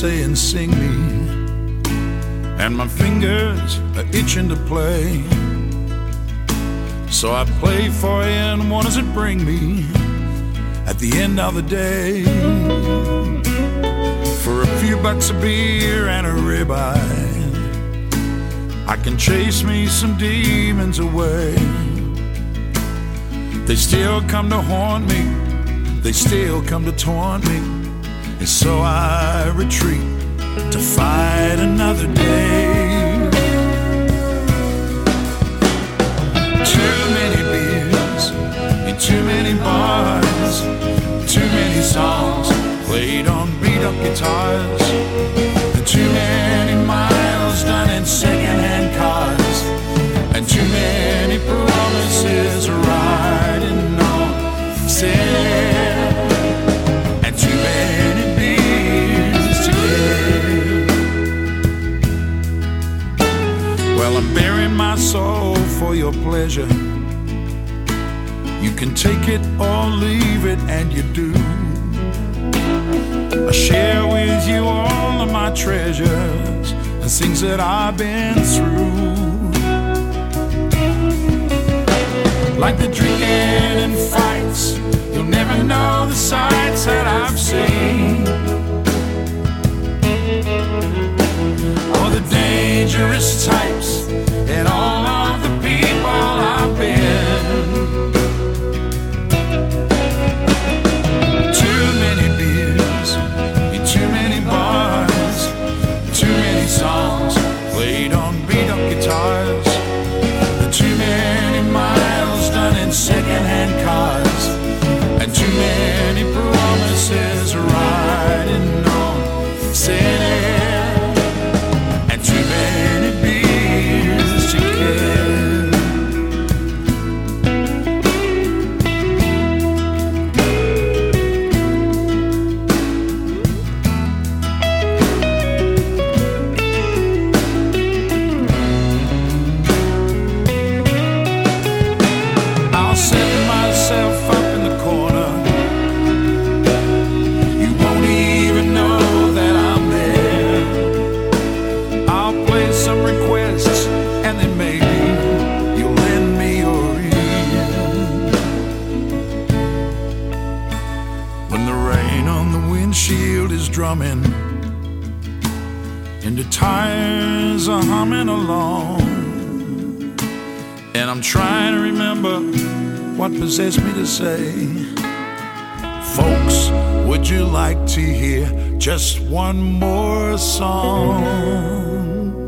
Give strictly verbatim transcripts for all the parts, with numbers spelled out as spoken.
saying sing me, and my fingers are itching to play. So I play for you, and what does it bring me at the end of the day? For a few bucks of beer and a ribeye, I can chase me some demons away. They still come to haunt me, they still come to taunt me, and so I retreat to fight another day. Too many beers in too many bars, too many songs played on beat-up guitars, and too many miles done in second-hand cars, and too many promises riding on sale, and too many beers to give. Well, I'm bearing my soul for your pleasure. You can take it or leave it, and you do. I share with you all of my treasures and things that I've been through, like the drinking and fights. You'll never know the sights that I've seen, or the dangerous types and all of the people I've been. Too many beers in too many bars, too many songs played on beat-up guitars, too many miles done in second-hand cars, and too many promises riding on sale, and too many beers to kill. I'll set myself up in the corner. You won't even know that I'm there. I'll play some requests, and then maybe you'll lend me your ear. When the rain on the windshield is drumming and the tires are humming along, and I'm trying to remember what possessed me to say, folks, would you like to hear just one more song?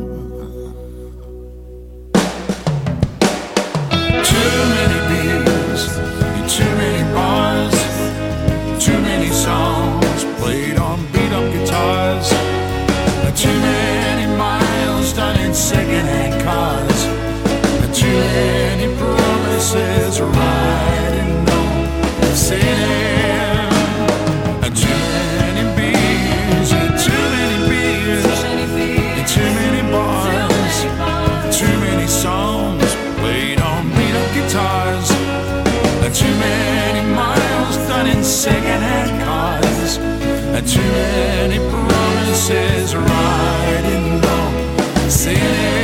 Too many beers in too many bars, too many songs played on beat-up guitars, too many miles done in second-hand cars, too many promises riding on sale, and too many beers, and too many beers, and too many bars, too many songs played on beat-up guitars, and too many miles done in second-hand cars, and too many promises riding on sale.